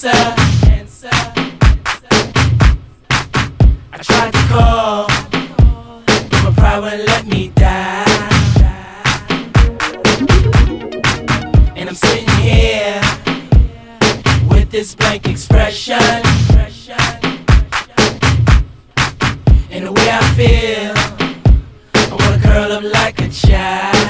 answer. I tried to call, but my pride wouldn't let me die. And I'm sitting here with this blank expression. And the way I feel, I wanna curl up like a child.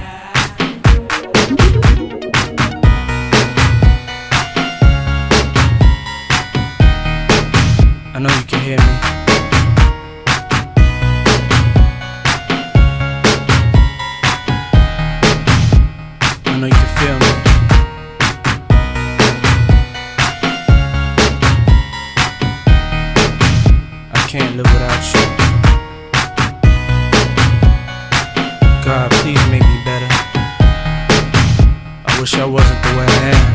I know you can hear me. I know you can feel me. I can't live without you. God, please make me better. I wish I wasn't the way I am.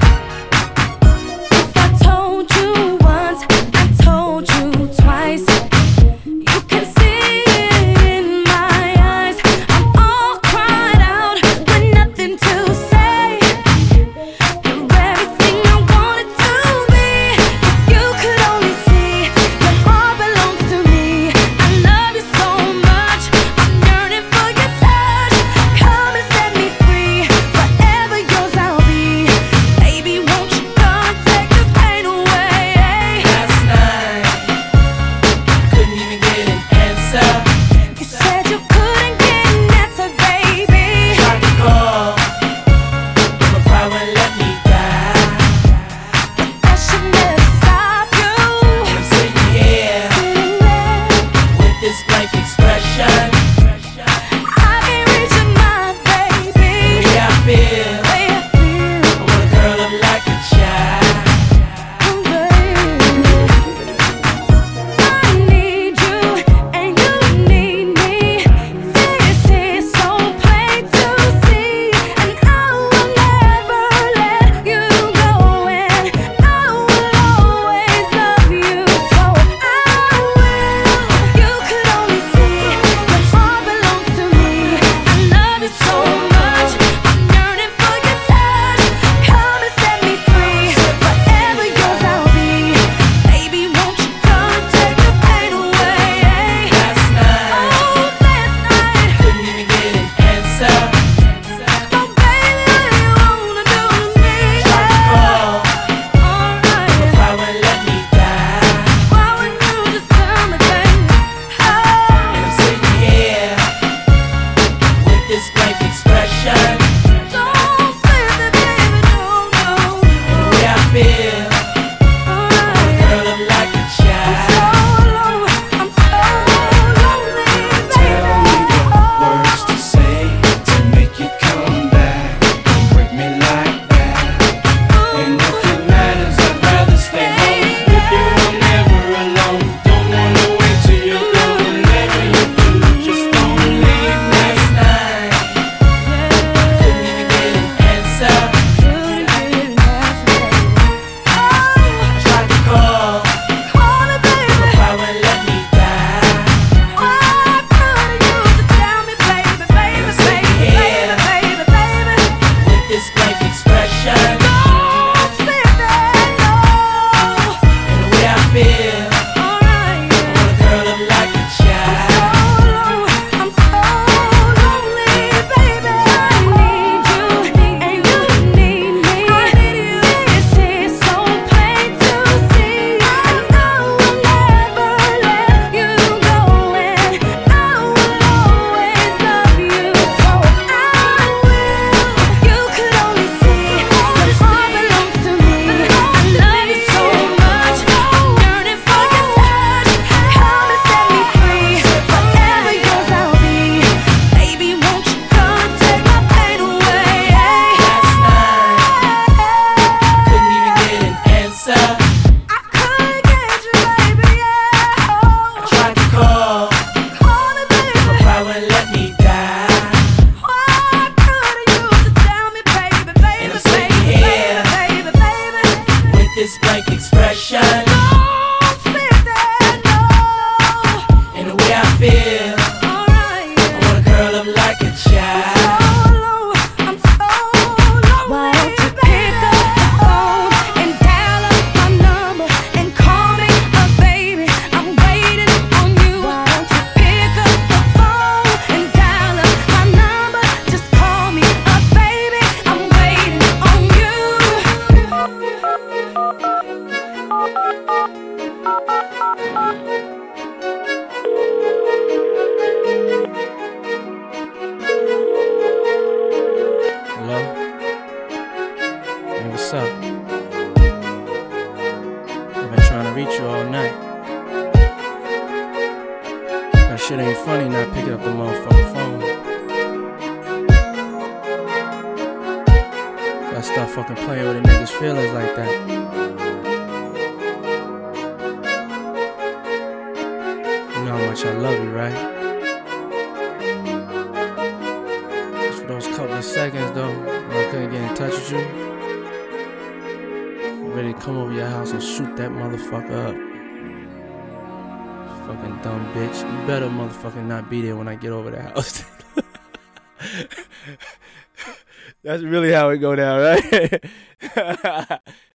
Hello? Hey, what's up? I've been trying to reach you all night. That shit ain't funny not picking up the motherfucking phone. Gotta stop fucking playing with a nigga's feelings like that. You know how much I love you, right? Just for those couple of seconds though, when I couldn't get in touch with you, I'm ready to come over your house and shoot that motherfucker up. Fucking dumb bitch. You better motherfucking not be there when I get over the house. That's really how it go down, right?